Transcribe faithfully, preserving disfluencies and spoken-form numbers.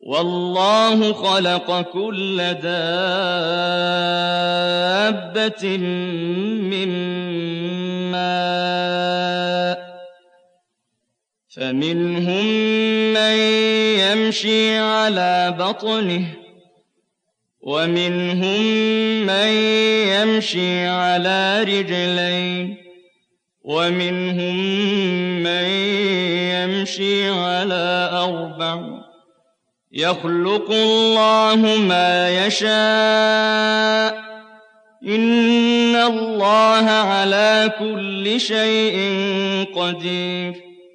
وَاللَّهُ خَلَقَ كُلَّ دَابَّةٍ مِّن مَّاءٍ ۖ فَمِنْهُم مَّن يَمْشِي عَلَىٰ بَطْنِهِ وَمِنْهُم مَّن يَمْشِي عَلَىٰ رِجْلَيْنِ وَمِنْهُم مَّن يَمْشِي عَلَىٰ أَرْبَعٍ ۚ يَخْلُقُ اللَّهُ مَا يَشَاءُ ۚ إِنَّ اللَّهَ عَلَىٰ كُلِّ شَيْءٍ قَدِيرٌ